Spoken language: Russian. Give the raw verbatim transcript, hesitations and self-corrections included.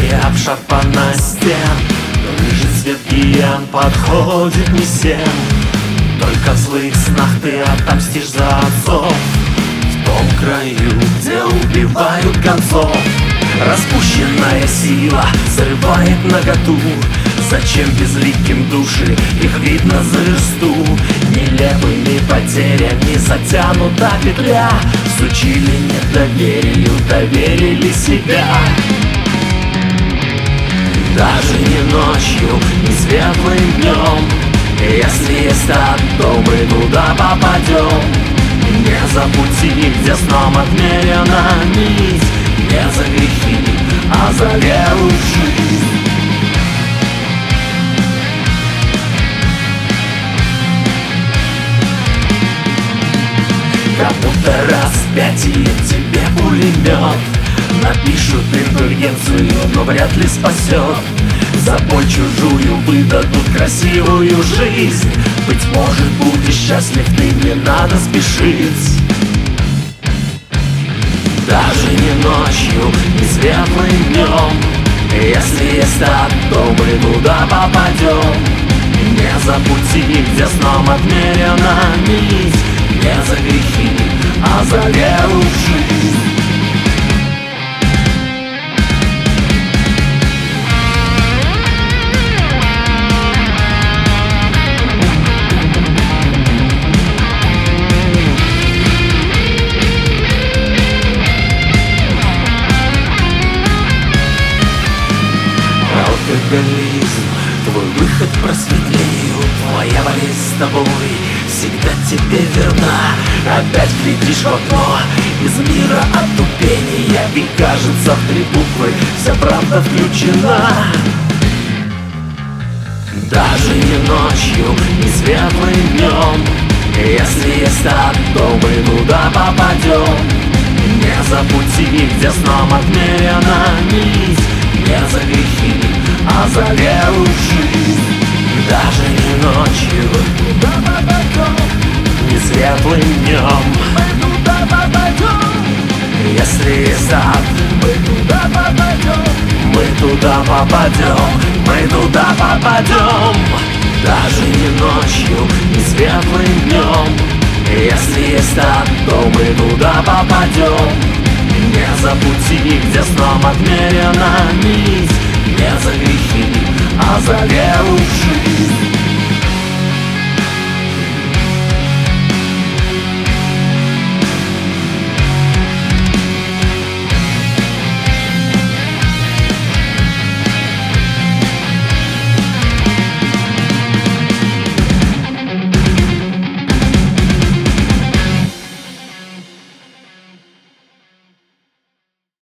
и обшарпана стен. Рыжий цвет гиен подходит не всем. Только в злых снах ты отомстишь за отцов. В том краю, где убивают гонцов, распущенная сила срывает наготу. Зачем безликим души, их видно за версту? Нелепыми потерями затянута петля. Сучили недоверию, доверили себя. Даже не ночью, не светлым днем, если есть так, то мы туда попадем. Не за пути, где сном отмерена нить, не за грехи, а за веру в жизнь. Как будто распятие тебе пулемет. Напишут индульгенцию, но вряд ли спасет. За боль чужую выдадут красивую жизнь. Быть может, будешь счастлив ты, не надо спешить. Даже не ночью, не светлым днем, если есть так, то мы туда попадем. Не за пути, где сном отмерена нить, не за грехи, а за веру в жизнь. Алкоголизм, твой выход к просветлению, твоя болезнь с тобой всегда тебе верна. Опять глядишь в окно из мира отупения, и кажется, в три буквы вся правда включена. Даже не ночью, не светлым днем, если есть так, то мы туда попадем. Не за пути, где сном отмерена нить, не за грехи, а за веру в жизнь. Даже не ночью, туда попадем, не светлым днем, мы туда попадем. Если есть ад, мы туда попадем, мы туда попадем, мы туда попадем. Даже не ночью, не светлым днем, если есть ад, то мы туда попадем. Не за пути, где сном отмерена нить, не за грехи, а за веру в жизнь.